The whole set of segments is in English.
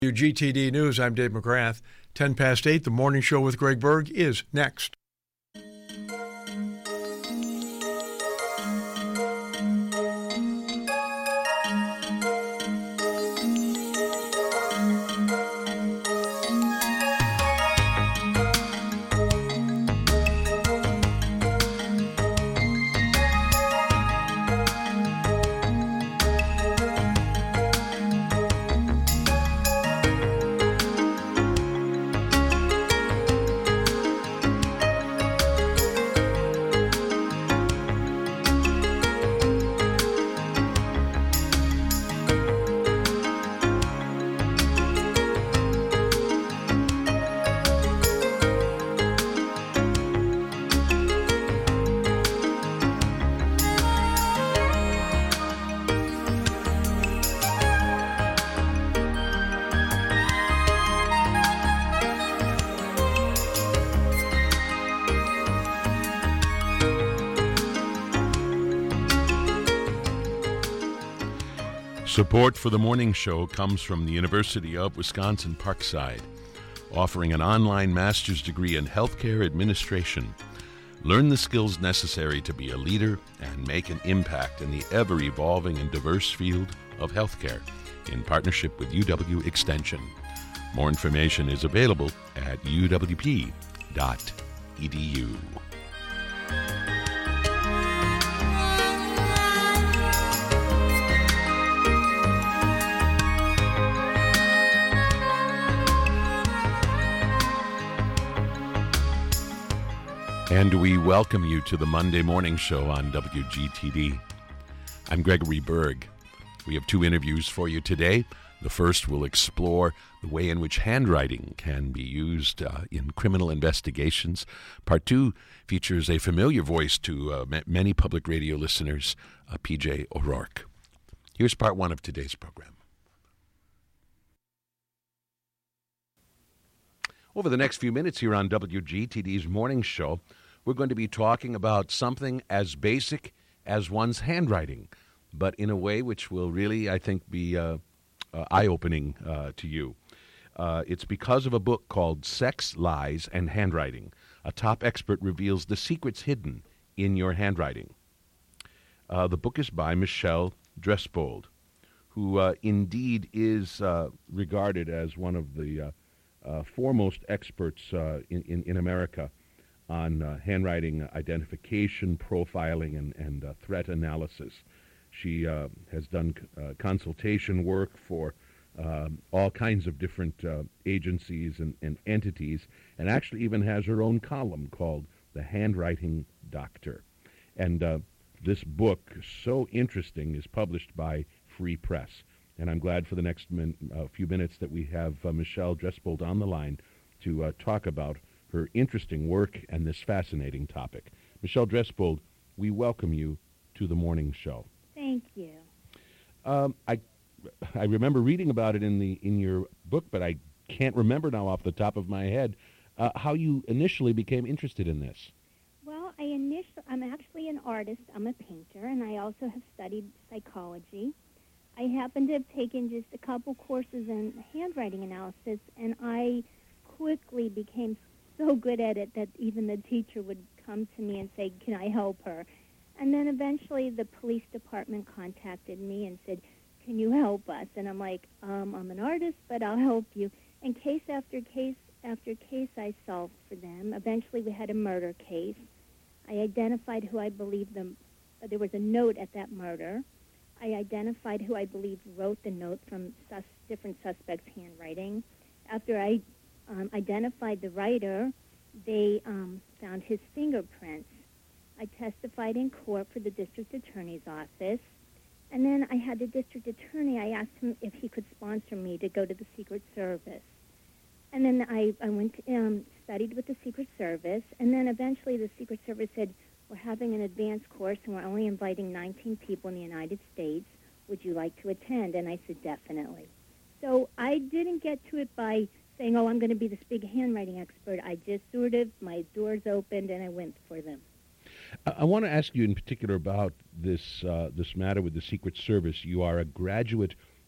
GTD News, I'm Dave McGrath. 10 past 8, the morning show with Greg Berg is next. Support for the morning show comes from the University of Wisconsin-Parkside, offering an online master's degree in healthcare administration. Learn the skills necessary to be a leader and make an impact in the ever-evolving and diverse field of healthcare in partnership with UW Extension. More information is available at uwp.edu. And we welcome you to the Monday Morning Show on WGTD. I'm Gregory Berg. We have two interviews for you today. The first will explore the way in which handwriting can be used in criminal investigations. Part two features a familiar voice to many public radio listeners, P.J. O'Rourke. Here's part one of today's program. Over the next few minutes here on WGTD's Morning Show, we're going to be talking about something as basic as one's handwriting, but in a way which will really, I think, be eye-opening to you. It's because of a book called Sex, Lies, and Handwriting. A top expert reveals the secrets hidden in your handwriting. The book is by Michelle Dresbold, who indeed is regarded as one of the foremost experts in America on handwriting identification, profiling, and threat analysis. She has done consultation work for all kinds of different agencies and entities, and actually even has her own column called The Handwriting Doctor. And this book, so interesting, is published by Free Press. And I'm glad for the next few minutes that we have Michelle Dresbold on the line to talk about her interesting work and this fascinating topic. Michelle Dresbold, we welcome you to the morning show. Thank you. I remember reading about it in your book, but I can't remember now off the top of my head how you initially became interested in this. Well, I'm actually an artist. I'm a painter, and I also have studied psychology. I happen to have taken just a couple courses in handwriting analysis, and I quickly became so good at it that even the teacher would come to me and say, "Can I help her?" And then eventually the police department contacted me and said, "Can you help us?" And I'm like, I'm an artist, but I'll help you. And case after case after case I solved for them. Eventually we had a murder case. I identified who I believed there was a note at that murder. I identified who I believed wrote the note from different suspects' handwriting. After I identified the writer, they found his fingerprints. I testified in court for the district attorney's office. And then I had the district attorney, I asked him if he could sponsor me to go to the Secret Service. And then I went studied with the Secret Service. And then eventually the Secret Service said, "We're having an advanced course and we're only inviting 19 people in the United States. Would you like to attend?" And I said, "Definitely." So I didn't get to it by saying, "Oh, I'm going to be this big handwriting expert." I just sort of, my doors opened and I went for them. I want to ask you in particular about this matter with the Secret Service. You are a graduate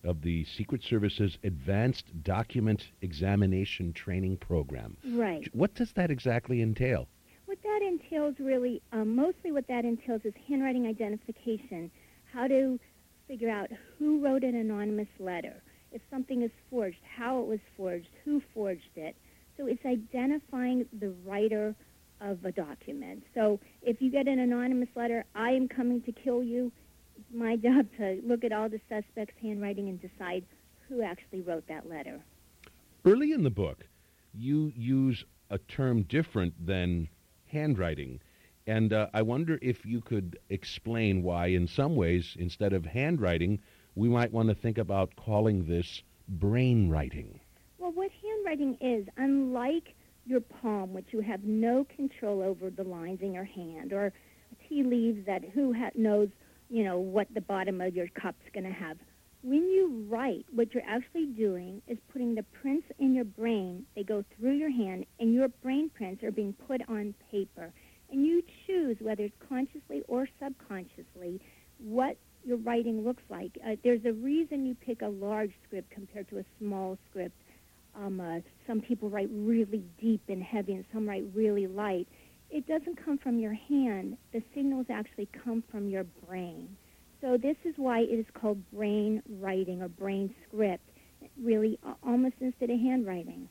of the Secret Service's Advanced Document Examination Training Program. Right. What does that exactly entail? What that entails really, mostly what that entails is handwriting identification, how to figure out who wrote an anonymous letter, if something is forged, how it was forged, who forged it. So it's identifying the writer of a document. So if you get an anonymous letter, I am coming to kill you, it's my job to look at all the suspects' handwriting and decide who actually wrote that letter. Early in the book, you use a term different than handwriting. And I wonder if you could explain why, in some ways, instead of handwriting, we might want to think about calling this brain writing. Well, what handwriting is, unlike your palm, which you have no control over the lines in your hand, or tea leaves that knows, what the bottom of your cup's going to have. When you write, what you're actually doing is putting the prints in your brain. They go through your hand, and your brain prints are being put on paper. And you choose, whether it's consciously or subconsciously, what your writing looks like. There's a reason you pick a large script compared to a small script. Some people write really deep and heavy, and some write really light. It doesn't come from your hand. The signals actually come from your brain. So this is why it is called brain writing or brain script, really almost instead of handwriting.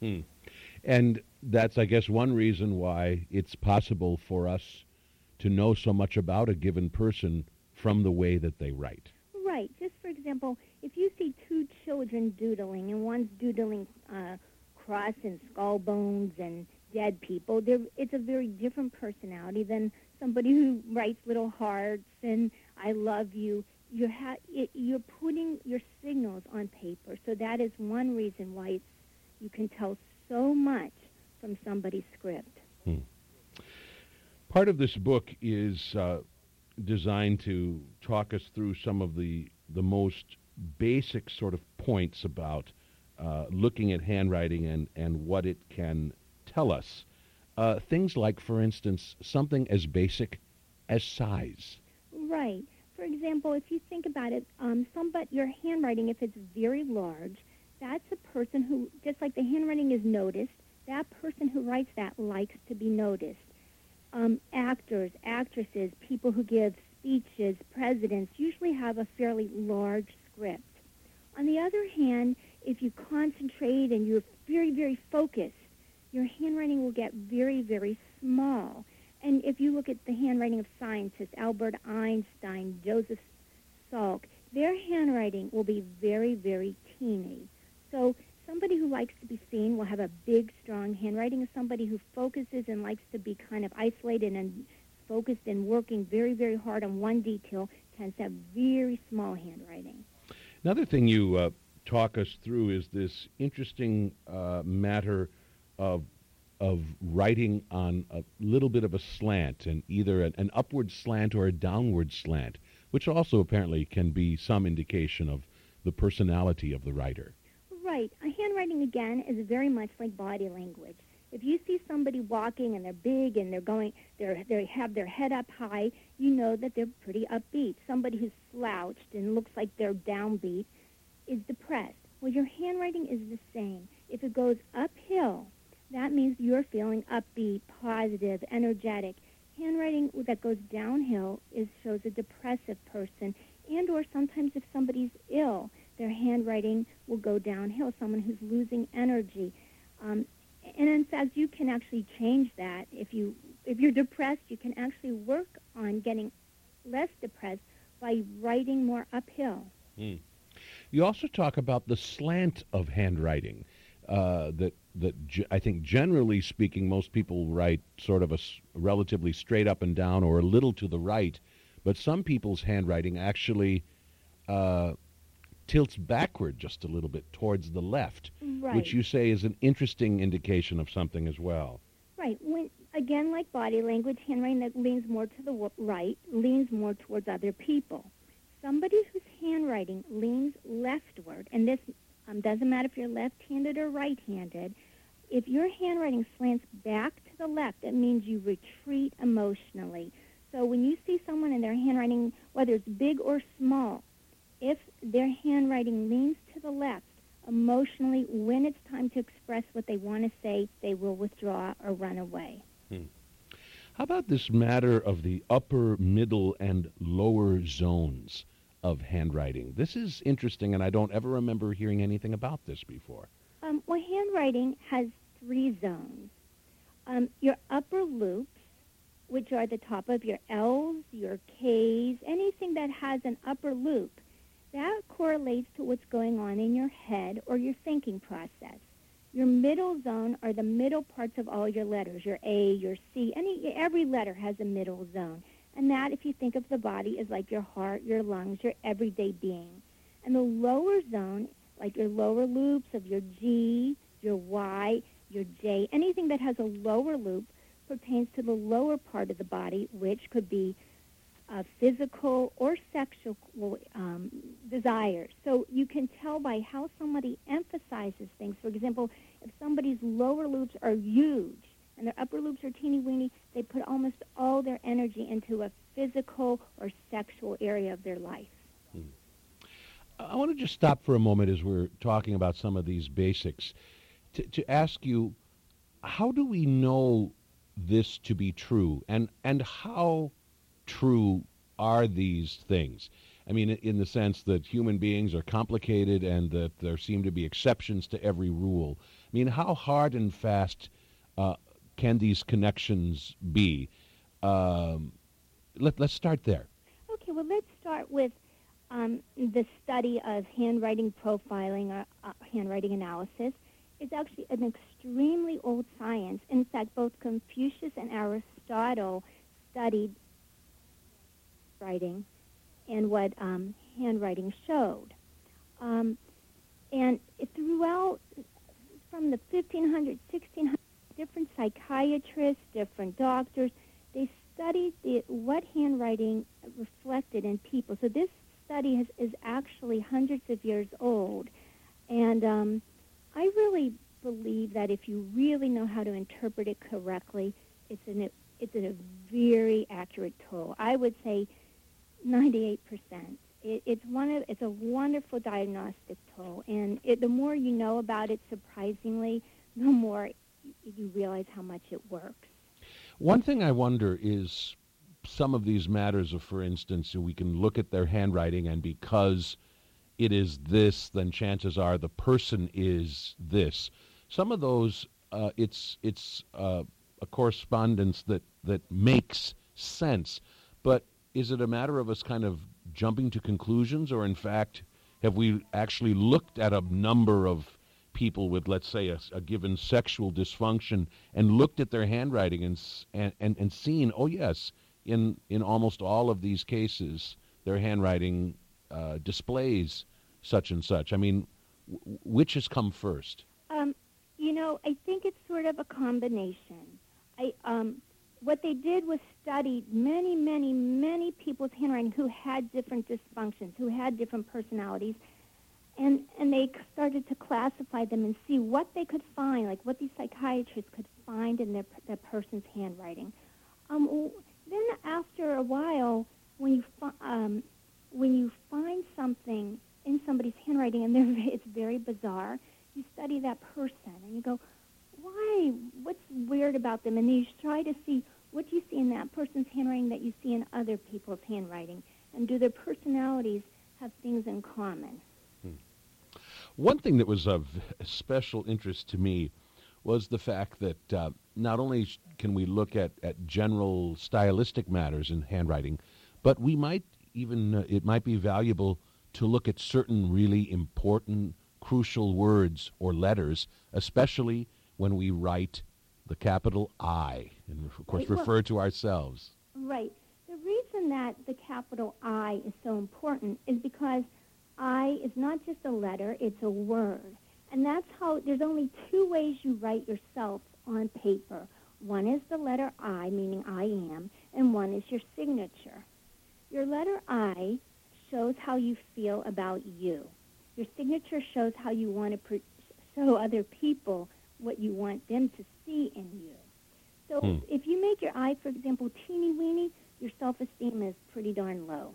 And that's, I guess, one reason why it's possible for us to know so much about a given person from the way that they write. Right. Just for example, if you see two children doodling, and one's doodling cross and skull bones and dead people, it's a very different personality than somebody who writes little hearts and I love you. You're putting your signals on paper. So that is one reason why you can tell so much from somebody's script. Part of this book is designed to talk us through some of the most basic sort of points about looking at handwriting and what it can tell us. Things like, for instance, something as basic as size. Right. For example, if you think about it, your handwriting, if it's very large, that's a person who, just like the handwriting is noticed, that person who writes that likes to be noticed. Actors, actresses, people who give speeches, presidents, usually have a fairly large script. On the other hand, if you concentrate and you're very, very focused, your handwriting will get very, very small. And if you look at the handwriting of scientists, Albert Einstein, Joseph Salk, their handwriting will be very, very teeny. So somebody who likes to be seen will have a big, strong handwriting. Somebody who focuses and likes to be kind of isolated and focused and working very, very hard on one detail tends to have very small handwriting. Another thing you talk us through is this interesting matter of writing on a little bit of a slant, and either an upward slant or a downward slant, which also apparently can be some indication of the personality of the writer. Right. Handwriting, again, is very much like body language. If you see somebody walking and they're big and they have their head up high, you know that they're pretty upbeat. Somebody who's slouched and looks like they're downbeat is depressed. Well, your handwriting is the same. If it goes uphill, that means you're feeling upbeat, positive, energetic. Handwriting that goes downhill shows a depressive person, and or sometimes if somebody's ill, their handwriting will go downhill, someone who's losing energy. And in fact, you can actually change that. If you're depressed, you can actually work on getting less depressed by writing more uphill. You also talk about the slant of handwriting. That I think, generally speaking, most people write sort of a relatively straight up and down or a little to the right, but some people's handwriting actually tilts backward just a little bit towards the left, right, which you say is an interesting indication of something as well. Right. Again, like body language, handwriting that leans more to the right leans more towards other people. Somebody whose handwriting leans leftward, and this doesn't matter if you're left-handed or right-handed, if your handwriting slants back to the left, it means you retreat emotionally. So when you see someone in their handwriting, whether it's big or small, if their handwriting leans to the left, emotionally, when it's time to express what they want to say, they will withdraw or run away. How about this matter of the upper, middle, and lower zones of handwriting? This is interesting, and I don't ever remember hearing anything about this before. Well, handwriting has 3 zones. Your upper loops, which are the top of your L's, your K's, anything that has an upper loop, that correlates to what's going on in your head or your thinking process. Your middle zone are the middle parts of all your letters, your A, your C. Every letter has a middle zone. And that, if you think of the body, is like your heart, your lungs, your everyday being. And the lower zone, like your lower loops of your G, your Y, your J, anything that has a lower loop pertains to the lower part of the body, which could be physical or sexual desires. So you can tell by how somebody emphasizes things. For example, if somebody's lower loops are huge and their upper loops are teeny-weeny, they put almost all their energy into a physical or sexual area of their life. I want to just stop for a moment as we're talking about some of these basics to ask you, how do we know this to be true, and how true are these things? I mean, in the sense that human beings are complicated and that there seem to be exceptions to every rule. I mean, how hard and fast can these connections be? Let's start there. Okay, well, let's start with the study of handwriting profiling or handwriting analysis. It's actually an extremely old science. In fact, both Confucius and Aristotle studied writing and what handwriting showed. And throughout, from the 1500s, 1600s, different psychiatrists, different doctors, they studied what handwriting reflected in people. So this study is actually hundreds of years old. And I really believe that if you really know how to interpret it correctly, it's a very accurate tool. I would say 98%. It's a wonderful diagnostic tool, and the more you know about it, surprisingly, the more you realize how much it works. One thing I wonder is some of these matters of, for instance, we can look at their handwriting, and because it is this, then chances are the person is this. Some of those, it's a correspondence that makes sense, but is it a matter of us kind of jumping to conclusions, or in fact, have we actually looked at a number of people with, let's say, a given sexual dysfunction and looked at their handwriting and seen, oh yes, in almost all of these cases, their handwriting displays such and such? I mean, which has come first? I think it's sort of a combination. What they did was study many, many, many people's handwriting who had different dysfunctions, who had different personalities, and they started to classify them and see what they could find, like what these psychiatrists could find in that person's handwriting. Then after a while, when you find something in somebody's handwriting and it's very bizarre, you study that person and you go, why? What's weird about them? And you try to see what you see in that person's handwriting that you see in other people's handwriting, and do their personalities have things in common? One thing that was of special interest to me was the fact that not only can we look at general stylistic matters in handwriting, but we might even, it might be valuable to look at certain really important, crucial words or letters, especially when we write the capital I, and of course refer to ourselves. Right. The reason that the capital I is so important is because I is not just a letter, it's a word. And that's how, there's only 2 ways you write yourself on paper. One is the letter I, meaning I am, and one is your signature. Your letter I shows how you feel about you. Your signature shows how you want to show other people what you want them to see in you. So if you make your I, for example, teeny-weeny, your self-esteem is pretty darn low.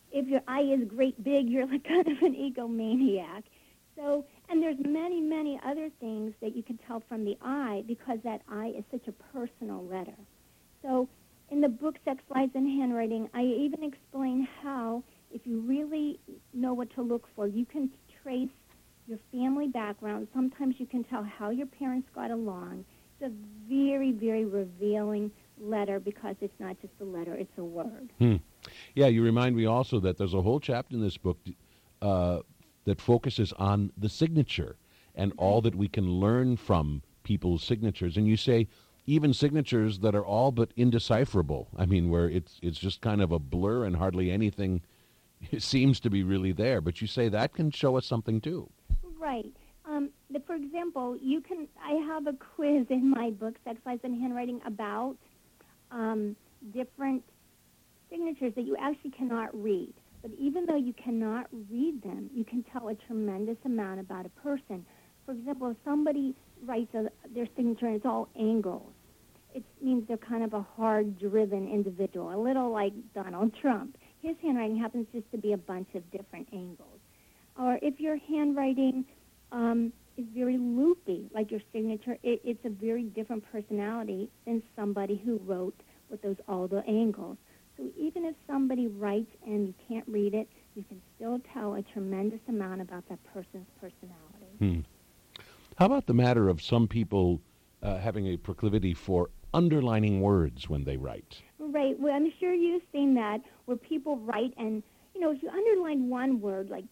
if your eye is great big, you're like kind of an egomaniac. So, and there's many, many other things that you can tell from the eye because that eye is such a personal letter. So in the book, Sex, Lies, and Handwriting, I even explain how, if you really know what to look for, you can trace your family background. Sometimes you can tell how your parents got along. It's a very, very revealing letter because it's not just a letter, it's a word. Yeah, you remind me also that there's a whole chapter in this book that focuses on the signature and all that we can learn from people's signatures. And you say even signatures that are all but indecipherable. I mean, where it's just kind of a blur and hardly anything seems to be really there. But you say that can show us something too. Right. For example, I have a quiz in my book, Sex, Lies, and Handwriting, about different signatures that you actually cannot read. But even though you cannot read them, you can tell a tremendous amount about a person. For example, if somebody writes their signature and it's all angles, it means they're kind of a hard-driven individual, a little like Donald Trump. His handwriting happens just to be a bunch of different angles. Or if your handwriting is very loopy, like your signature, it's a very different personality than somebody who wrote with all the angles. So even if somebody writes and you can't read it, you can still tell a tremendous amount about that person's personality. How about the matter of some people having a proclivity for underlining words when they write? Right. Well, I'm sure you've seen that where people write and, if you underline one word like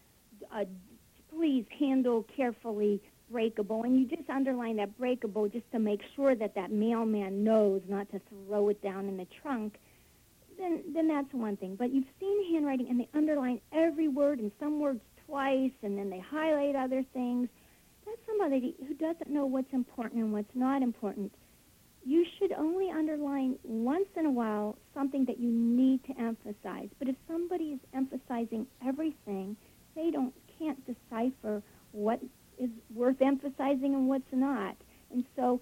please handle carefully breakable, and you just underline that breakable just to make sure that mailman knows not to throw it down in the trunk, then that's one thing. But you've seen handwriting, and they underline every word and some words twice, and then they highlight other things. That's somebody who doesn't know what's important and what's not important. You should only underline once in a while something that you need to emphasize. But if somebody is emphasizing everything, they can't decipher what is worth emphasizing and what's not. And so,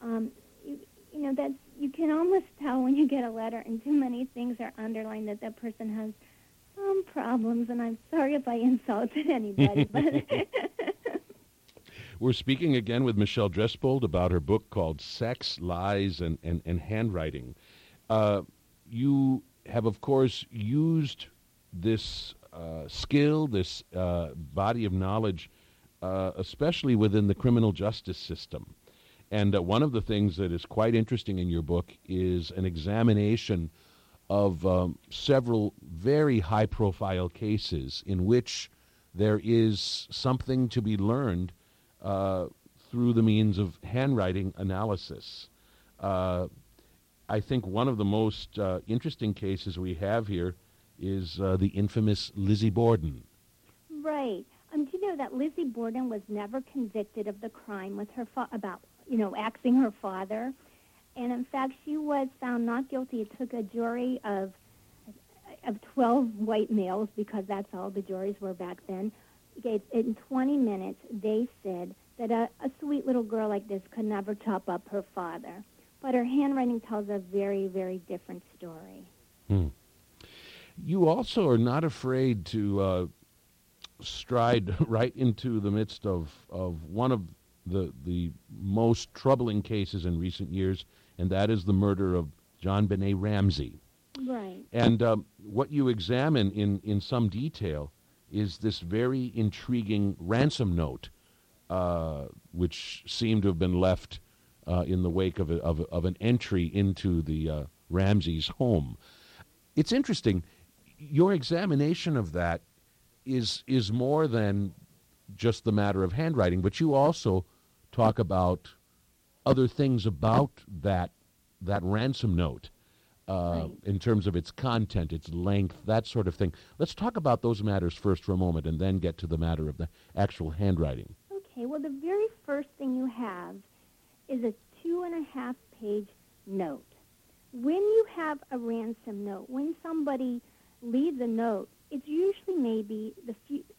you can almost tell when you get a letter and too many things are underlined that person has some problems. And I'm sorry if I insulted anybody, but We're speaking again with Michelle Drespold about her book called Sex, Lies, and Handwriting. You have, of course, used this skill, this body of knowledge, especially within the criminal justice system. And one of the things that is quite interesting in your book is an examination of several very high-profile cases in which there is something to be learned through the means of handwriting analysis. I think one of the most interesting cases we have here is the infamous Lizzie Borden. Right. Do you know that Lizzie Borden was never convicted of the crime with her about axing her father? And in fact, she was found not guilty. It took a jury of 12 white males, because that's all the juries were back then. In 20 minutes, they said that a sweet little girl like this could never top up her father. But her handwriting tells a very, very different story. You also are not afraid to stride right into the midst of one of the most troubling cases in recent years, and that is the murder of JonBenét Ramsey. Right. And what you examine in some detail is this very intriguing ransom note, which seemed to have been left in the wake of an entry into the Ramsey's home. It's interesting. Your examination of that is more than just the matter of handwriting, but you also talk about other things about that ransom note. Right. In terms of its content, its length, that sort of thing. Let's talk about those matters first for a moment and then get to the matter of the actual handwriting. Okay, well, the very first thing you have is a 2.5-page note. When you have a ransom note, when somebody leaves a note, it's usually maybe the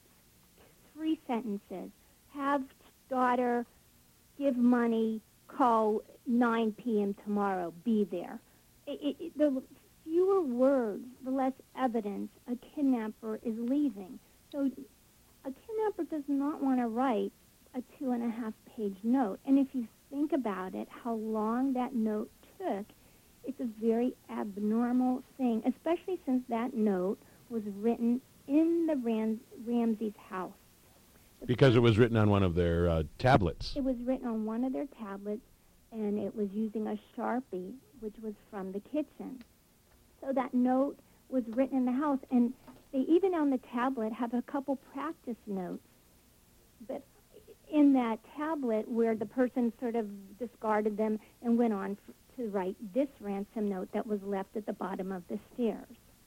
3 sentences. Have daughter, give money, call 9 p.m. tomorrow, be there. The fewer words, the less evidence a kidnapper is leaving. So a kidnapper does not want to write a 2.5-page note. And if you think about it, how long that note took, it's a very abnormal thing, especially since that note was written in the Ramsey's house. Because it was written on one of their tablets. It was written on one of their tablets, and it was using a Sharpie, which was from the kitchen. So that note was written in the house, and they even on the tablet have a couple practice notes. But in that tablet where the person sort of discarded them and went on to write this ransom note that was left at the bottom of the stairs.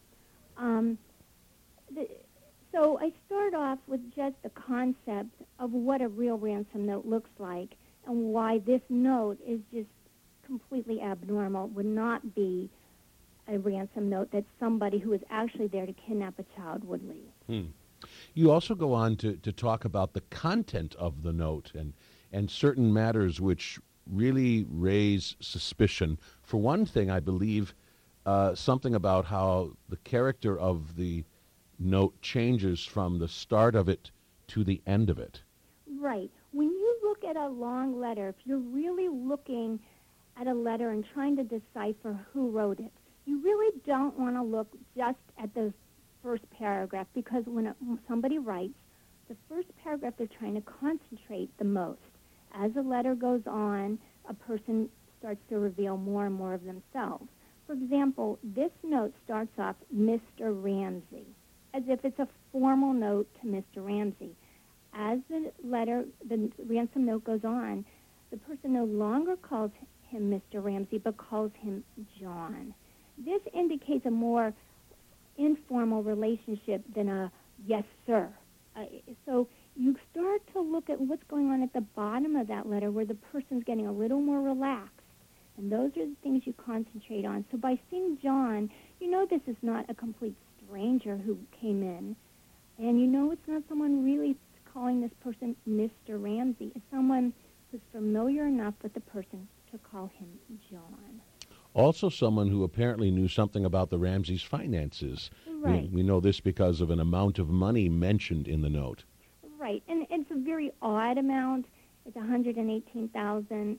So I start off with just the concept of what a real ransom note looks like and why this note is just completely abnormal, would not be a ransom note that somebody who is actually there to kidnap a child would leave. You also go on to talk about the content of the note and certain matters which really raise suspicion. For one thing, I believe something about how the character of the note changes from the start of it to the end of it. Right. When you look at a long letter, if you're really looking at a letter and trying to decipher who wrote it, you really don't want to look just at the first paragraph, because when somebody writes, the first paragraph they're trying to concentrate the most. As a letter goes on, a person starts to reveal more and more of themselves. For example, this note starts off, Mr. Ramsey, as if it's a formal note to Mr. Ramsey. As the ransom note goes on, the person no longer calls him Mr. Ramsey, but calls him John. This indicates a more informal relationship than a yes, sir. So you start to look at what's going on at the bottom of that letter where the person's getting a little more relaxed. And those are the things you concentrate on. So by seeing John, you know this is not a complete stranger who came in. And you know it's not someone really calling this person Mr. Ramsey. It's someone who's familiar enough with the person to call him John. Also someone who apparently knew something about the Ramseys' finances. Right. We know this because of an amount of money mentioned in the note. Right, and it's a very odd amount. It's $118,000.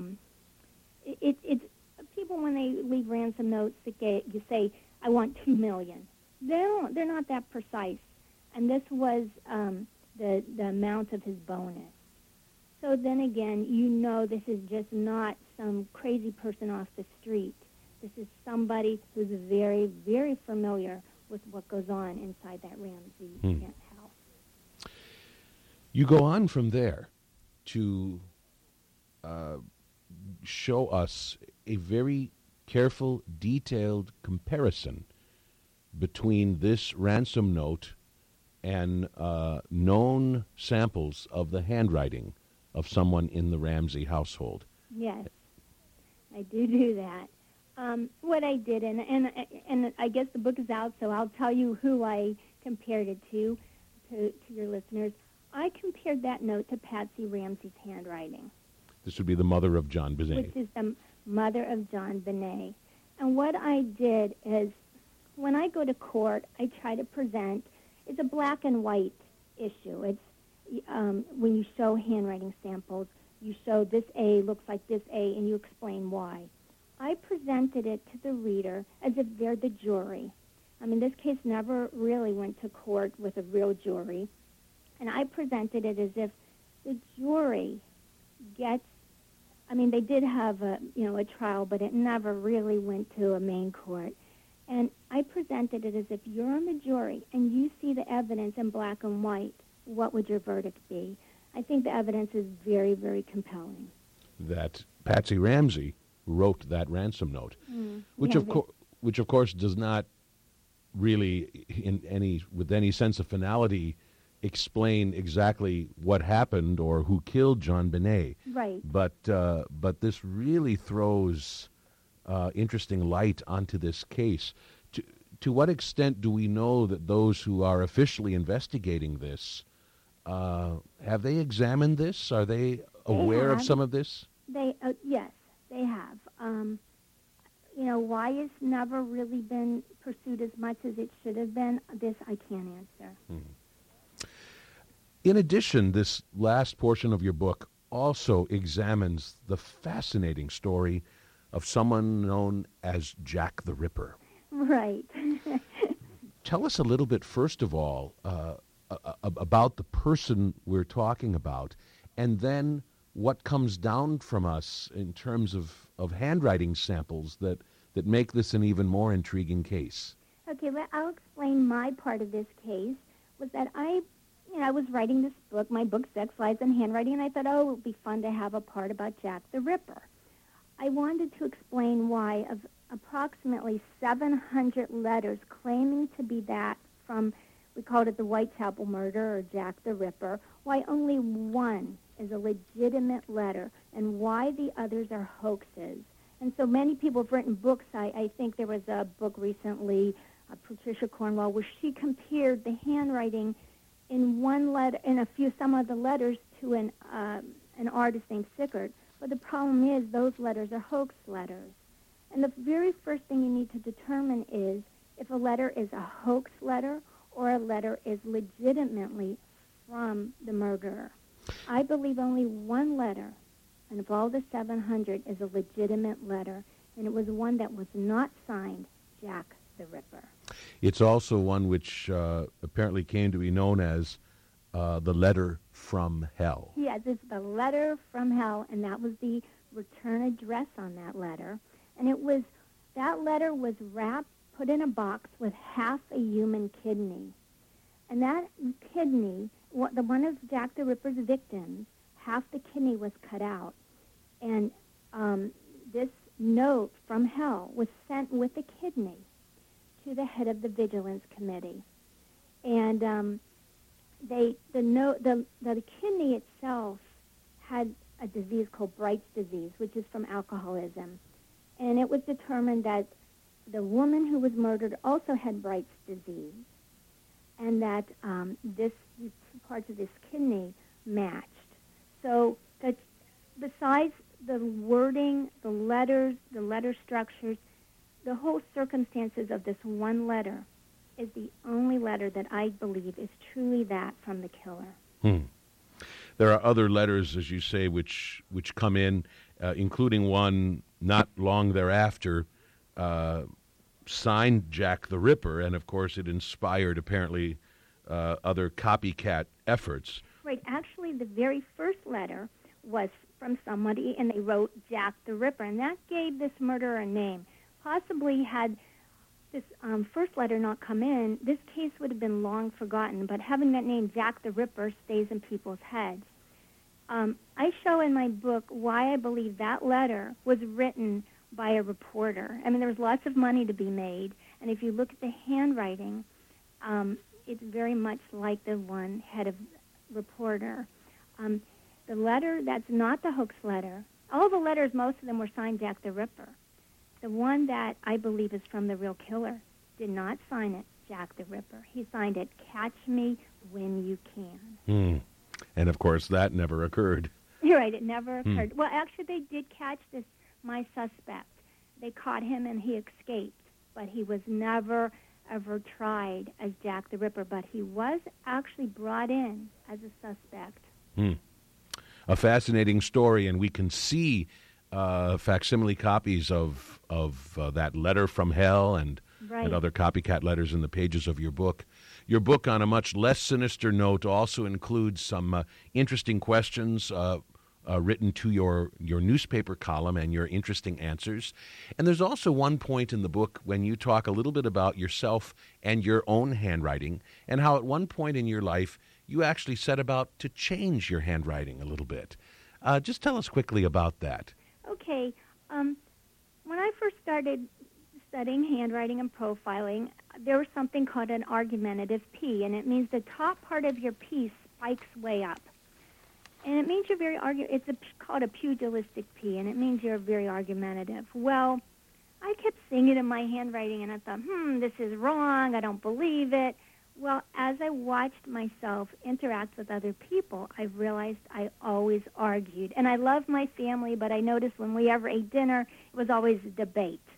It's people, when they leave ransom notes, you say, I want $2 million. They're not that precise. And this was the amount of his bonus. So then again, you know this is just not some crazy person off the street. This is somebody who's very, very familiar with what goes on inside that Ramsey house. You go on from there to show us a very careful, detailed comparison between this ransom note and known samples of the handwriting of someone in the Ramsey household. Yes, I do that. What I did, and I guess the book is out, so I'll tell you who I compared it to your listeners. I compared that note to Patsy Ramsey's handwriting. This would be the mother of John Benet. Which is the mother of John Benet. And what I did is, when I go to court, I try to present, it's a black and white issue. It's when you show handwriting samples, you show this A looks like this A, and you explain why. I presented it to the reader as if they're the jury. I mean, this case never really went to court with a real jury. And I presented it as if the jury gets, I mean, they did have a trial, but it never really went to a main court. And I presented it as if you're on the jury and you see the evidence in black and white, what would your verdict be? I think the evidence is very, very compelling. That Patsy Ramsey wrote that ransom note, which of course does not really, with any sense of finality, explain exactly what happened or who killed John Benet. Right. But this really throws interesting light onto this case. To what extent do we know that those who are officially investigating this, have they examined this? Are they aware of some of this? Yes, they have. why it's never really been pursued as much as it should have been, this I can't answer. In addition, this last portion of your book also examines the fascinating story of someone known as Jack the Ripper. Right. Tell us a little bit, first of all, about the person we're talking about, and then what comes down from us in terms of handwriting samples that make this an even more intriguing case. Okay, well, I'll explain my part of this case. Was that I was writing this book, my book, Sex, Lies, and Handwriting, and I thought, it would be fun to have a part about Jack the Ripper. I wanted to explain why of approximately 700 letters claiming to be that from, we called it the Whitechapel murder or Jack the Ripper, why only one is a legitimate letter and why the others are hoaxes. And so many people have written books. I think there was a book recently, Patricia Cornwell, where she compared the handwriting in one letter, in some of the letters to an artist named Sickert. But the problem is those letters are hoax letters. And the very first thing you need to determine is if a letter is a hoax letter or a letter is legitimately from the murderer. I believe only one letter, and of all the 700, is a legitimate letter, and it was one that was not signed Jack the Ripper. It's also one which apparently came to be known as the letter from hell. Yes, it's the letter from hell, and that was the return address on that letter. And that letter was wrapped, put in a box with half a human kidney. And that kidney, the one of Jack the Ripper's victims, half the kidney was cut out. And this note from hell was sent with the kidney to the head of the Vigilance Committee. And the kidney itself had a disease called Bright's disease, which is from alcoholism. And it was determined that the woman who was murdered also had Bright's disease, and that these parts of this kidney matched. So that besides the wording, the letters, the letter structures, the whole circumstances of this one letter is the only letter that I believe is truly that from the killer. There are other letters, as you say, which come in, including one not long thereafter, signed Jack the Ripper, and of course it inspired apparently other copycat efforts. Right. Actually, the very first letter was from somebody, and they wrote Jack the Ripper, and that gave this murderer a name. Possibly had this first letter not come in, this case would have been long forgotten, but having that name Jack the Ripper stays in people's heads. I show in my book why I believe that letter was written by a reporter. I mean, there was lots of money to be made, and if you look at the handwriting, it's very much like the one head of reporter. The letter that's not the hoax letter, all the letters, most of them were signed Jack the Ripper. The one that I believe is from the real killer did not sign it Jack the Ripper. He signed it Catch Me When You Can. And, of course, that never occurred. You're right, it never occurred. Well, actually, they did catch my suspect. They caught him, and he escaped, but he was never, ever tried as Jack the Ripper, but he was actually brought in as a suspect. A fascinating story, and we can see facsimile copies of that letter from hell and other copycat letters in the pages of your book. Your book, on a much less sinister note, also includes some interesting questions written to your newspaper column and your interesting answers. And there's also one point in the book when you talk a little bit about yourself and your own handwriting and how at one point in your life you actually set about to change your handwriting a little bit. Just tell us quickly about that. Okay. When I first started studying handwriting and profiling, there was something called an argumentative P, and it means the top part of your P spikes way up. And it means you're very called a pugilistic P, and it means you're very argumentative. Well, I kept seeing it in my handwriting, and I thought, this is wrong, I don't believe it. Well, as I watched myself interact with other people, I realized I always argued. And I love my family, but I noticed when we ever ate dinner, it was always a debate.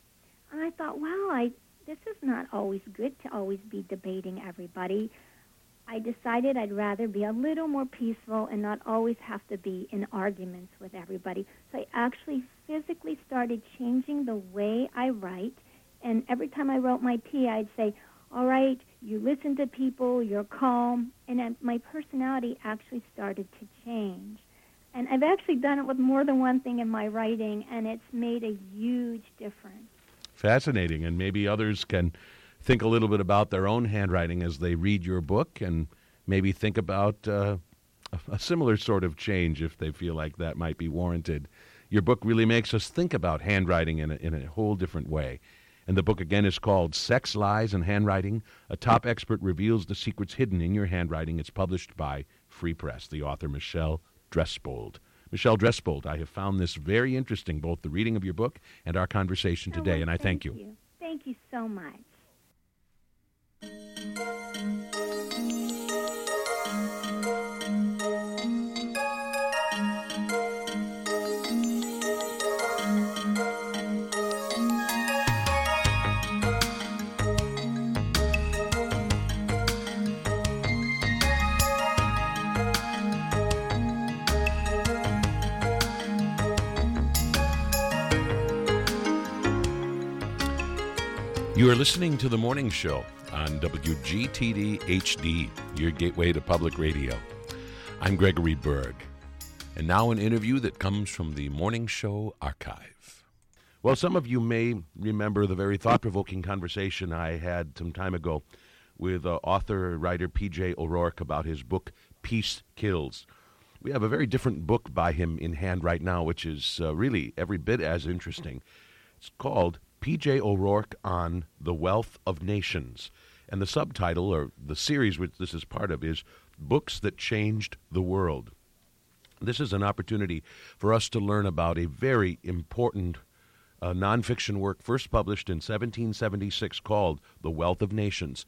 And I thought, this is not always good to always be debating everybody. I decided I'd rather be a little more peaceful and not always have to be in arguments with everybody. So I actually physically started changing the way I write. And every time I wrote my P, I'd say, all right, you listen to people, you're calm. And my personality actually started to change. And I've actually done it with more than one thing in my writing, and it's made a huge difference. Fascinating. And maybe others can think a little bit about their own handwriting as they read your book, and maybe think about a similar sort of change if they feel like that might be warranted. Your book really makes us think about handwriting in a whole different way. And the book, again, is called Sex, Lies, and Handwriting. A top expert reveals the secrets hidden in your handwriting. It's published by Free Press. The author, Michelle Dresbold. Michelle Dresbold, I have found this very interesting, both the reading of your book and our conversation today, and I thank you. Thank you so much. You are listening to The Morning Show on WGTD HD, your gateway to public radio. I'm Gregory Berg. And now an interview that comes from the Morning Show archive. Well, some of you may remember the very thought-provoking conversation I had some time ago with author-writer P.J. O'Rourke about his book, Peace Kills. We have a very different book by him in hand right now, which is really every bit as interesting. It's called P.J. O'Rourke on the Wealth of Nations. And the subtitle, or the series which this is part of, is Books That Changed the World. This is an opportunity for us to learn about a very important nonfiction work first published in 1776 called The Wealth of Nations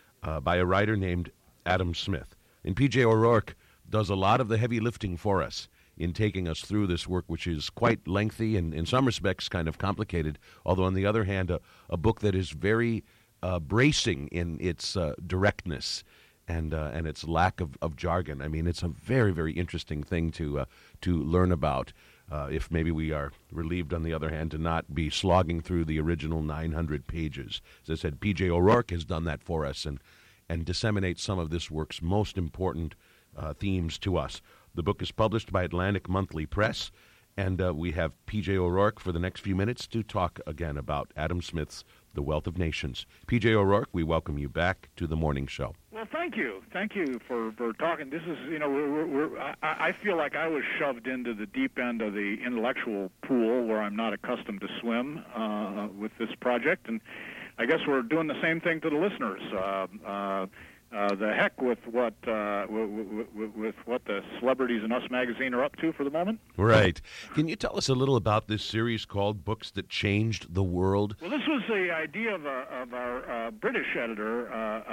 by a writer named Adam Smith. And P.J. O'Rourke does a lot of the heavy lifting for us in taking us through this work, which is quite lengthy and in some respects kind of complicated, although on the other hand, a book that is very bracing in its directness and its lack of jargon. I mean, it's a very, very interesting thing to learn about. If maybe we are relieved, on the other hand, to not be slogging through the original 900 pages. As I said, P.J. O'Rourke has done that for us and disseminates some of this work's most important themes to us. The book is published by Atlantic Monthly Press, and we have P.J. O'Rourke for the next few minutes to talk again about Adam Smith's The Wealth of Nations. P.J. O'Rourke, we welcome you back to The Morning Show. Well, thank you. Thank you for talking. This is, I feel like I was shoved into the deep end of the intellectual pool where I'm not accustomed to swim with this project, and I guess we're doing the same thing to the listeners. The heck with what the Celebrities and Us magazine are up to for the moment. Right. Can you tell us a little about this series called Books That Changed the World? Well, this was the idea of our British editor,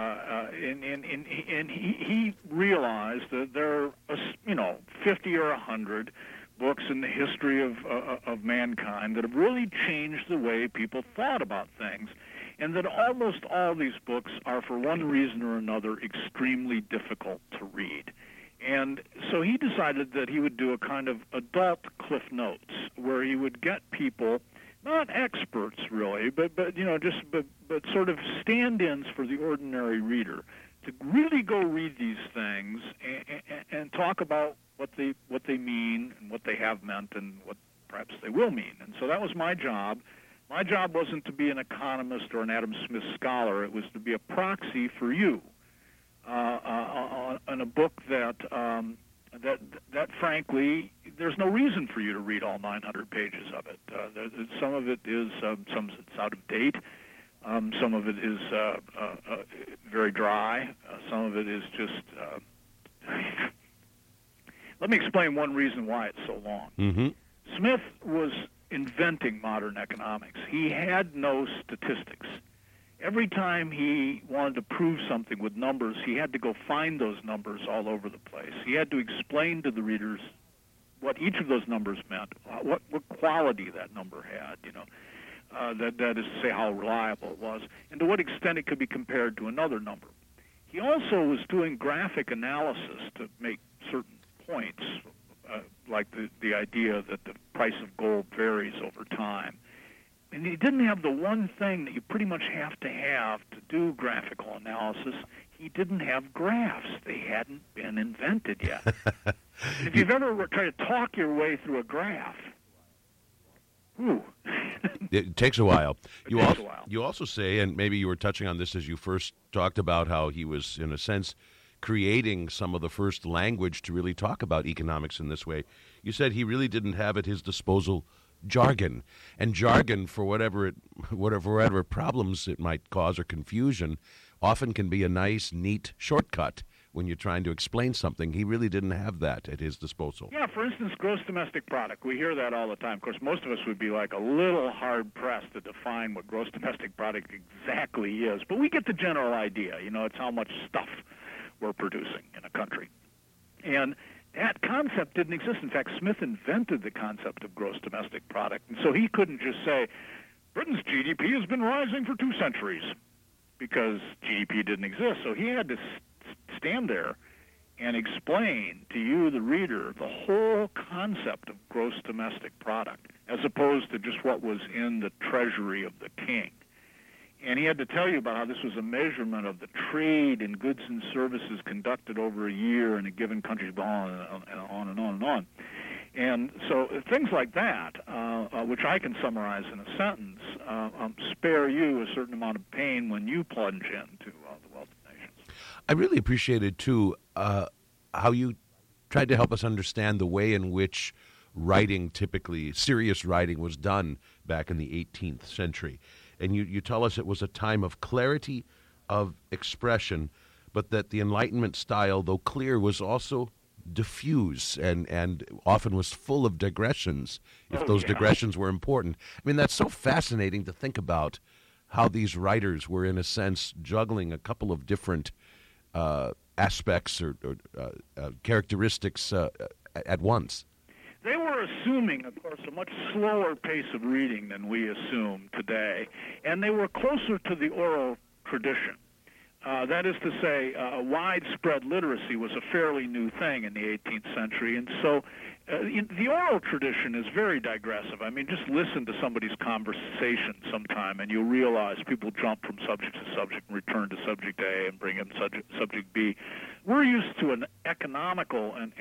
and he realized that there are 50 or 100 books in the history of mankind that have really changed the way people thought about things. And that almost all these books are, for one reason or another, extremely difficult to read. And so he decided that he would do a kind of adult Cliff Notes, where he would get people, not experts really, but sort of stand-ins for the ordinary reader, to really go read these things and talk about what they mean and what they have meant and what perhaps they will mean. And so that was my job. My job wasn't to be an economist or an Adam Smith scholar. It was to be a proxy for you on a book that frankly, there's no reason for you to read all 900 pages of it. Some of it is it's out of date. Some of it is very dry. Some of it is just. Let me explain one reason why it's so long. Mm-hmm. Smith was inventing modern economics. He had no statistics. Every time he wanted to prove something with numbers, he had to go find those numbers all over the place. He had to explain to the readers what each of those numbers meant, what quality that number had, that is to say how reliable it was, and to what extent it could be compared to another number. He also was doing graphic analysis to make certain points, like the idea that the price of gold varies over time. And he didn't have the one thing that you pretty much have to do graphical analysis. He didn't have graphs. They hadn't been invented yet. If you've ever tried to talk your way through a graph, it takes a while. A while. You also say, and maybe you were touching on this as you first talked about how he was, in a sense, creating some of the first language to really talk about economics in this way. You said he really didn't have at his disposal jargon, and jargon, for whatever problems it might cause or confusion, often can be a nice, neat shortcut when you're trying to explain something. He really didn't have that at his disposal. Yeah, for instance, gross domestic product. We hear that all the time. Of course, most of us would be like a little hard-pressed to define what gross domestic product exactly is, but we get the general idea. You know, it's how much stuff we're producing in a country. And that concept didn't exist. In fact, Smith invented the concept of gross domestic product, and so he couldn't just say, Britain's GDP has been rising for 2 centuries, because GDP didn't exist. So he had to stand there and explain to you, the reader, the whole concept of gross domestic product, as opposed to just what was in the treasury of the king. And he had to tell you about how this was a measurement of the trade in goods and services conducted over a year in a given country, on and on and on and on. And so things like that, which I can summarize in a sentence, spare you a certain amount of pain when you plunge into the wealth of nations. I really appreciated, too, how you tried to help us understand the way in which writing, typically serious writing, was done back in the 18th century. And you tell us it was a time of clarity of expression, but that the Enlightenment style, though clear, was also diffuse and often was full of digressions, if those digressions were important. I mean, that's so fascinating to think about how these writers were, in a sense, juggling a couple of different aspects or characteristics at once. They were assuming, of course, a much slower pace of reading than we assume today, and they were closer to the oral tradition. That is to say, widespread literacy was a fairly new thing in the 18th century, and so the oral tradition is very digressive. I mean, just listen to somebody's conversation sometime, and you'll realize people jump from subject to subject and return to subject A and bring in subject B. We're used to an economical and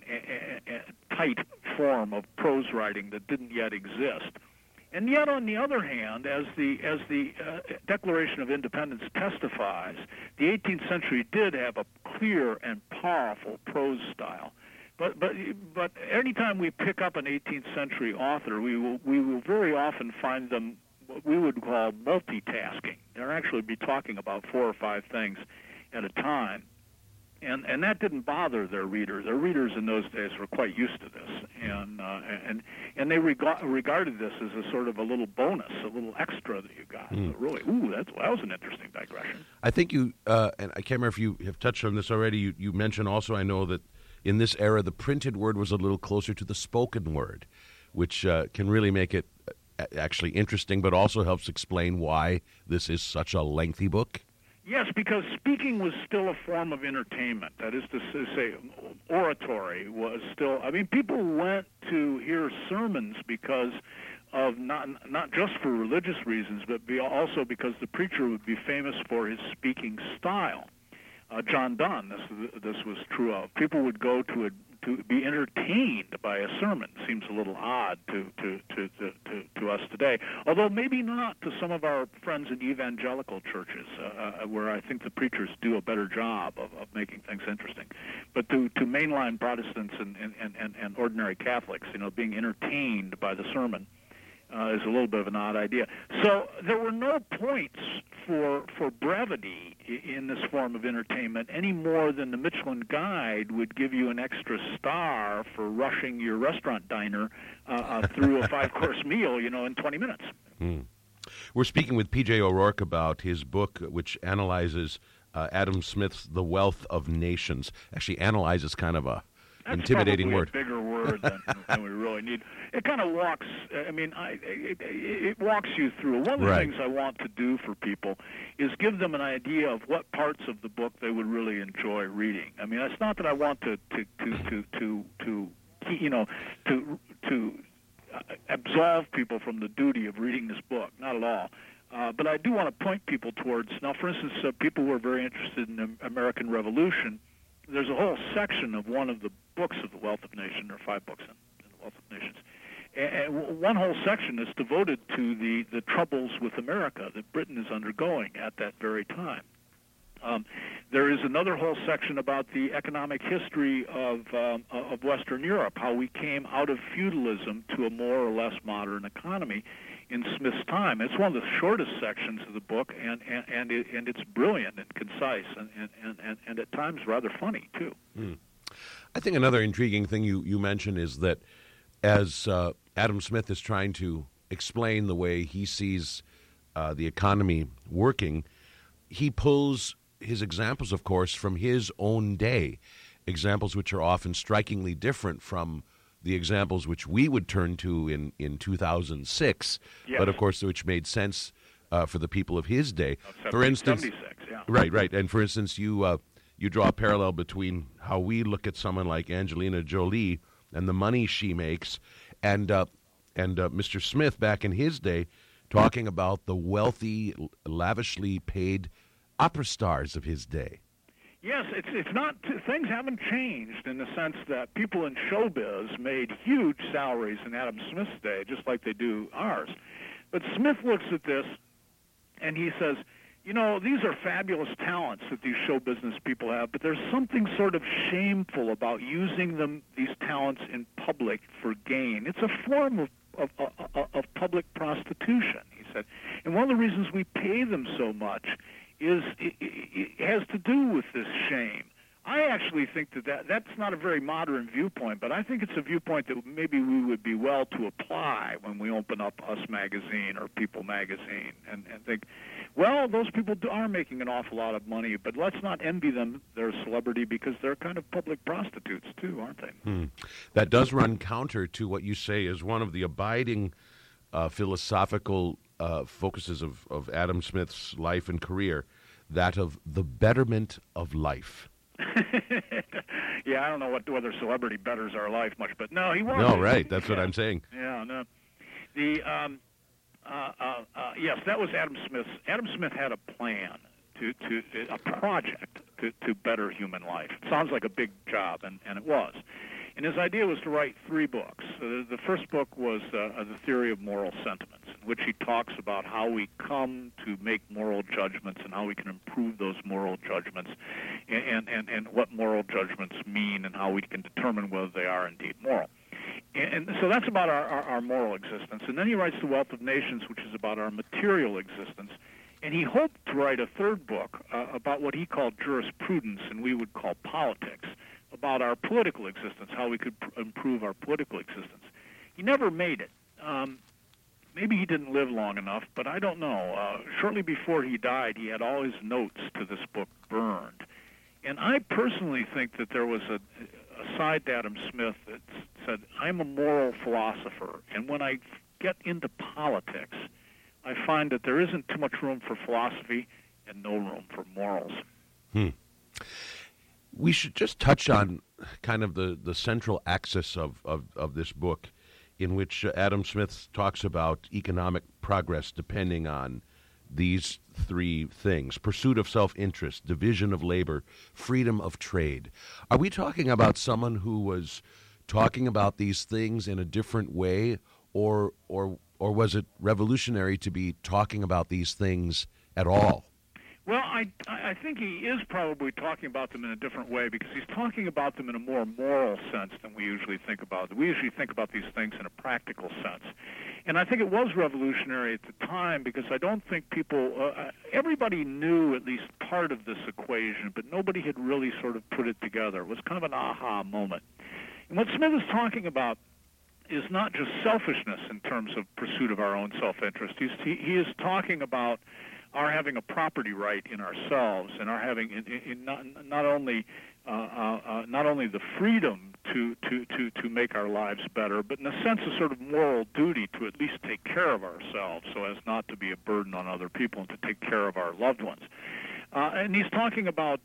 tight form of prose writing that didn't yet exist. And yet, on the other hand, as the Declaration of Independence testifies, the 18th century did have a clear and powerful prose style. But anytime we pick up an 18th century author, we will very often find them what we would call multitasking. They'll actually be talking about 4 or 5 things at a time. And that didn't bother their readers. Their readers in those days were quite used to this, and they regarded this as a sort of a little bonus, a little extra that you got. So really, that was an interesting digression. I think you, and I can't remember if you have touched on this already. You mentioned also, I know that in this era, the printed word was a little closer to the spoken word, which can really make it actually interesting, but also helps explain why this is such a lengthy book. Yes, because speaking was still a form of entertainment. That is to say, oratory was still... I mean, people went to hear sermons because of not just for religious reasons, but also because the preacher would be famous for his speaking style. John Donne, this was true of. People would go to be entertained by a sermon. Seems a little odd to us today, although maybe not to some of our friends in evangelical churches, where I think the preachers do a better job of making things interesting. But to mainline Protestants and ordinary Catholics, being entertained by the sermon is a little bit of an odd idea. So there were no points for brevity in this form of entertainment any more than the Michelin Guide would give you an extra star for rushing your restaurant diner through a 5-course meal, in 20 minutes. We're speaking with P.J. O'Rourke about his book, which analyzes Adam Smith's The Wealth of Nations. Actually analyzes kind of a That's intimidating probably word. a bigger word than we really need. It kind of walks. I mean, it walks you through. One of the things I want to do for people is give them an idea of what parts of the book they would really enjoy reading. I mean, it's not that I want to absolve people from the duty of reading this book. Not at all. But I do want to point people towards. Now, for instance, people who are very interested in the American Revolution. There's a whole section of one of the books of The Wealth of Nations. There are 5 books in The Wealth of Nations. And one whole section is devoted to the troubles with America that Britain is undergoing at that very time. There is another whole section about the economic history of Western Europe, how we came out of feudalism to a more or less modern economy in Smith's time. It's one of the shortest sections of the book, and it's brilliant and concise, and at times rather funny too. I think another intriguing thing you mentioned is that as Adam Smith is trying to explain the way he sees the economy working, he pulls his examples, of course, from his own day, examples which are often strikingly different from the examples which we would turn to in 2006, yes. But of course, which made sense for the people of his day. For instance, 76, yeah. Right. And for instance, you draw a parallel between how we look at someone like Angelina Jolie and the money she makes, and Mr. Smith back in his day talking about the wealthy, lavishly paid opera stars of his day. Yes, it's not. Things haven't changed in the sense that people in showbiz made huge salaries in Adam Smith's day, just like they do ours. But Smith looks at this and he says, you know, these are fabulous talents that these show business people have, but there's something sort of shameful about using these talents in public for gain. It's a form of public prostitution, he said. And one of the reasons we pay them so much is it has to do with this shame. I actually think that's not a very modern viewpoint, but I think it's a viewpoint that maybe we would be well to apply when we open up Us Magazine or People Magazine and think, well, those people are making an awful lot of money, but let's not envy them their celebrity because they're kind of public prostitutes too, aren't they? That does run counter to what you say is one of the abiding philosophical focuses of Adam Smith's life and career, that of the betterment of life. Yeah, I don't know whether celebrity betters our life much, but no, he wasn't. No, right. That's what I'm saying. Yeah, no. Yes, that was Adam Smith's. Adam Smith had a plan a project to better human life. It sounds like a big job, and it was. And his idea was to write 3 books. The first book was The Theory of Moral Sentiments, in which he talks about how we come to make moral judgments and how we can improve those moral judgments and what moral judgments mean and how we can determine whether they are indeed moral. And so that's about our moral existence. And then he writes The Wealth of Nations, which is about our material existence. And he hoped to write a 3rd book about what he called jurisprudence and we would call politics, about our political existence, how we could improve our political existence. He never made it. Maybe he didn't live long enough, but I don't know. Shortly before he died, he had all his notes to this book burned. And I personally think that there was a side to Adam Smith that said, I'm a moral philosopher, and when I get into politics, I find that there isn't too much room for philosophy and no room for morals. We should just touch on kind of the central axis of this book, in which Adam Smith talks about economic progress depending on these 3 things: pursuit of self-interest, division of labor, freedom of trade. Are we talking about someone who was talking about these things in a different way, or was it revolutionary to be talking about these things at all? Well, I think he is probably talking about them in a different way because he's talking about them in a more moral sense than we usually think about them. We usually think about these things in a practical sense. And I think it was revolutionary at the time because I don't think everybody knew at least part of this equation, but nobody had really sort of put it together. It was kind of an aha moment. And what Smith is talking about is not just selfishness in terms of pursuit of our own self-interest. He is talking about our having a property right in ourselves and our having not only the freedom to make our lives better, but in a sense of sort of moral duty to at least take care of ourselves so as not to be a burden on other people and to take care of our loved ones. And he's talking about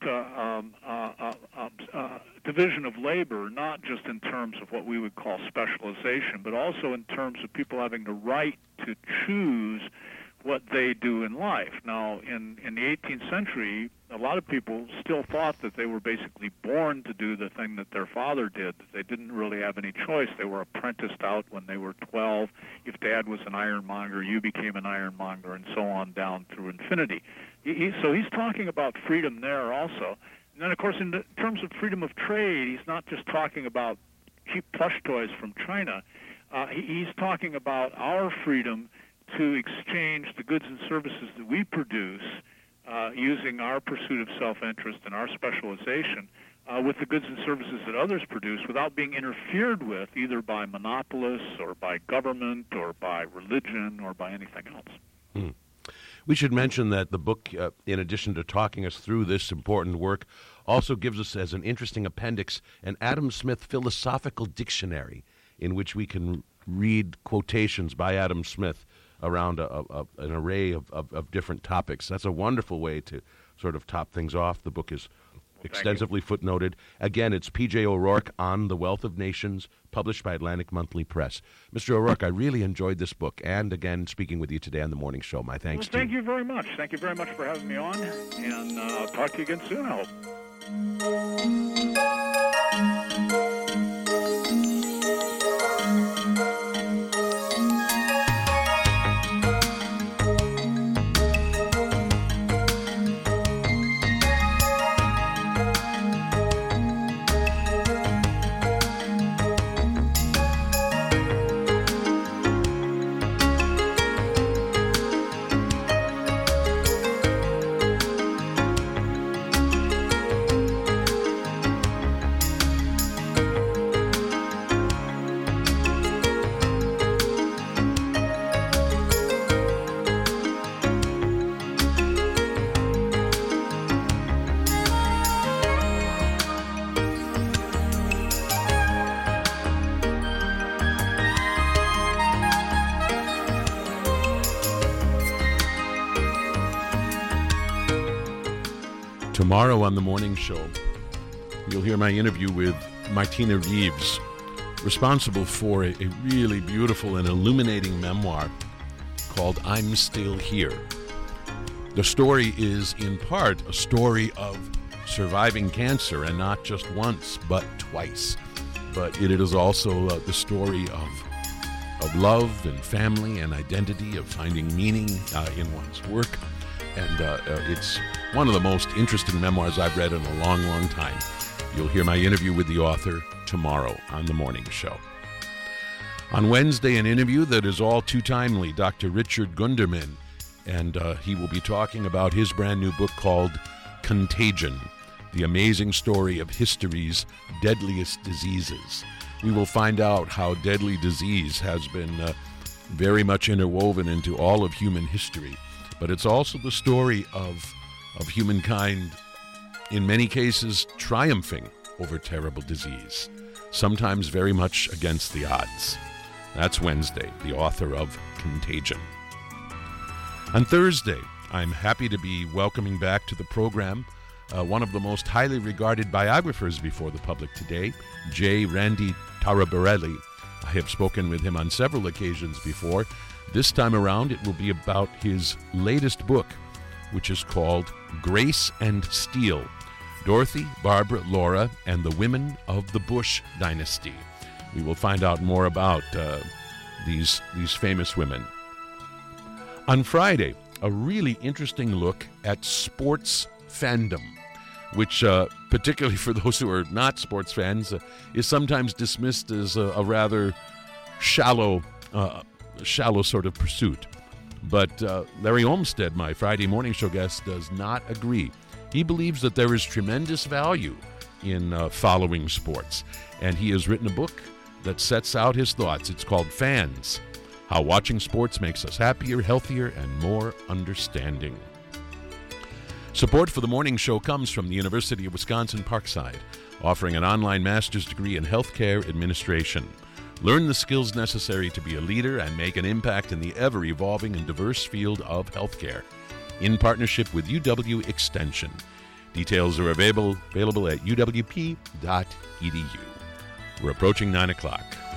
division of labor, not just in terms of what we would call specialization, but also in terms of people having the right to choose what they do in life. Now, in the 18th century, a lot of people still thought that they were basically born to do the thing that their father did, that they didn't really have any choice. They were apprenticed out when they were 12. If Dad was an ironmonger, you became an ironmonger, and so on down through infinity. So he's talking about freedom there also. And then, of course, in terms of freedom of trade, he's not just talking about cheap plush toys from China. He's talking about our freedom to exchange the goods and services that we produce using our pursuit of self-interest and our specialization with the goods and services that others produce without being interfered with either by monopolists or by government or by religion or by anything else. We should mention that the book, in addition to talking us through this important work, also gives us as an interesting appendix an Adam Smith philosophical dictionary in which we can read quotations by Adam Smith around an array of different topics. That's a wonderful way to sort of top things off. The book is extensively footnoted. Again, it's P.J. O'Rourke on the Wealth of Nations, published by Atlantic Monthly Press. Mr. O'Rourke, I really enjoyed this book, and again, speaking with you today on the morning show. My thanks to you. Thank you very much. Thank you very much for having me on, and I'll talk to you again soon, I hope. Tomorrow on the morning show, you'll hear my interview with Martina Reeves, responsible for a really beautiful and illuminating memoir called I'm Still Here. The story is, in part, a story of surviving cancer, and not just once, but twice. But it is also the story of love and family and identity, of finding meaning in one's work. And it's one of the most interesting memoirs I've read in a long, long time. You'll hear my interview with the author tomorrow on the morning show. On Wednesday, an interview that is all too timely, Dr. Richard Gunderman, and he will be talking about his brand new book called Contagion, the amazing story of history's deadliest diseases. We will find out how deadly disease has been very much interwoven into all of human history. But it's also the story of humankind, in many cases, triumphing over terrible disease, sometimes very much against the odds. That's Wednesday, the author of Contagion. On Thursday, I'm happy to be welcoming back to the program one of the most highly regarded biographers before the public today, J. Randy Taraborelli. I have spoken with him on several occasions before. This time around, it will be about his latest book, which is called Grace and Steel, Dorothy, Barbara, Laura, and the Women of the Bush Dynasty. We will find out more about these famous women. On Friday, a really interesting look at sports fandom, which, particularly for those who are not sports fans, is sometimes dismissed as a rather shallow sort of pursuit. But Larry Olmsted, my Friday morning show guest, does not agree. He believes that there is tremendous value in following sports, and he has written a book that sets out his thoughts. It's called Fans: How Watching Sports Makes Us Happier, Healthier, and More Understanding. Support for the morning show comes from the University of Wisconsin-Parkside, offering an online master's degree in healthcare administration. Learn the skills necessary to be a leader and make an impact in the ever-evolving and diverse field of healthcare. In partnership with UW Extension. Details are available at uwp.edu. We're approaching 9 o'clock.